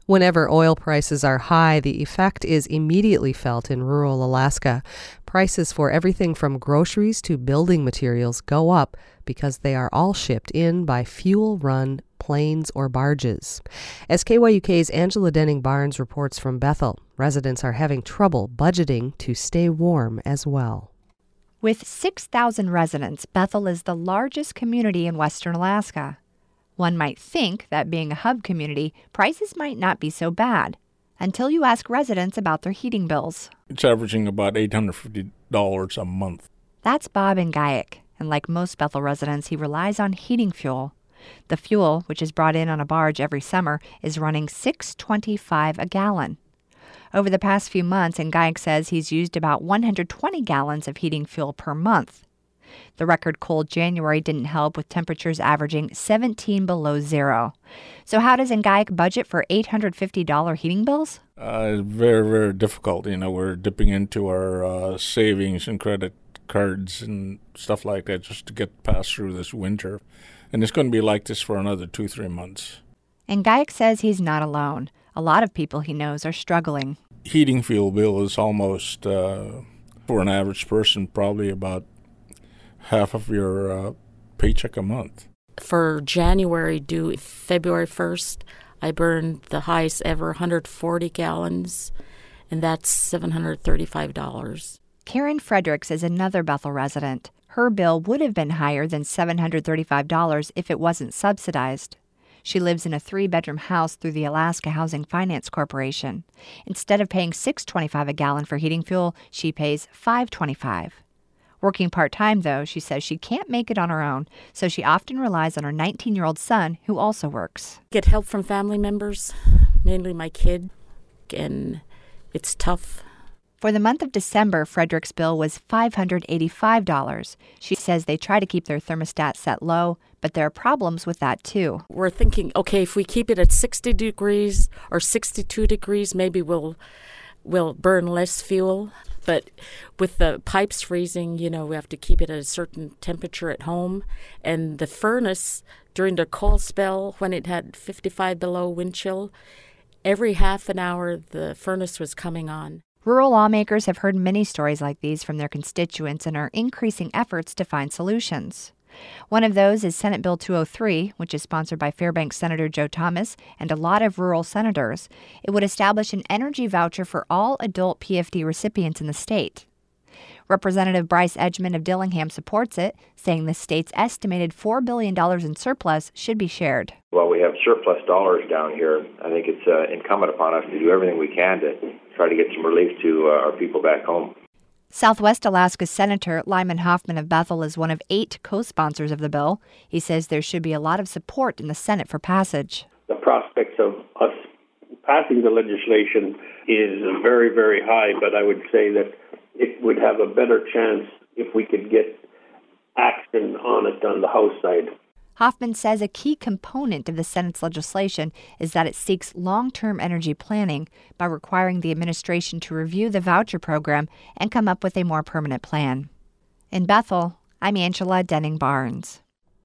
Whenever oil prices are high, the effect is immediately felt in rural Alaska. Prices for everything from groceries to building materials go up because they are all shipped in by fuel-run planes or barges. As KYUK's Angela Denning-Barnes reports from Bethel, residents are having trouble budgeting to stay warm as well. With 6,000 residents, Bethel is the largest community in western Alaska. One might think that being a hub community, prices might not be so bad, until you ask residents about their heating bills. It's averaging about $850 a month. That's Bob Ngayak, and like most Bethel residents, he relies on heating fuel. The fuel, which is brought in on a barge every summer, is running $6.25 a gallon. Over the past few months, Ngayak says he's used about 120 gallons of heating fuel per month. The record cold January didn't help, with temperatures averaging 17 below zero. So how does Ngayak budget for $850 heating bills? Very, very difficult. We're dipping into our savings and credit cards and stuff like that just to get past through this winter. And it's going to be like this for another 2-3 months. Ngayak says he's not alone. A lot of people he knows are struggling. Heating fuel bill is almost, for an average person, probably about half of your paycheck a month. For January due February 1st, I burned the highest ever, 140 gallons, and that's $735. Karen Fredericks is another Bethel resident. Her bill would have been higher than $735 if it wasn't subsidized. She lives in a 3-bedroom house through the Alaska Housing Finance Corporation. Instead of paying $6.25 a gallon for heating fuel, she pays $5.25. Working part-time, though, she says she can't make it on her own, so she often relies on her 19-year-old son, who also works. Get help from family members, mainly my kid, and it's tough. For the month of December, Frederick's bill was $585. She says they try to keep their thermostat set low, but there are problems with that, too. We're thinking, okay, if we keep it at 60 degrees or 62 degrees, maybe we'll burn less fuel. But with the pipes freezing, we have to keep it at a certain temperature at home. And the furnace, during the cold spell, when it had 55 below wind chill, every half an hour the furnace was coming on. Rural lawmakers have heard many stories like these from their constituents and are increasing efforts to find solutions. One of those is Senate Bill 203, which is sponsored by Fairbanks Senator Joe Thomas and a lot of rural senators. It would establish an energy voucher for all adult PFD recipients in the state. Representative Bryce Edgman of Dillingham supports it, saying the state's estimated $4 billion in surplus should be shared. While we have surplus dollars down here, I think it's incumbent upon us to do everything we can to try to get some relief to our people back home. Southwest Alaska Senator Lyman Hoffman of Bethel is one of 8 co-sponsors of the bill. He says there should be a lot of support in the Senate for passage. The prospects of us passing the legislation is very, very high, but I would say that it would have a better chance if we could get action on it on the House side. Hoffman says a key component of the Senate's legislation is that it seeks long-term energy planning by requiring the administration to review the voucher program and come up with a more permanent plan. In Bethel, I'm Angela Denning-Barnes.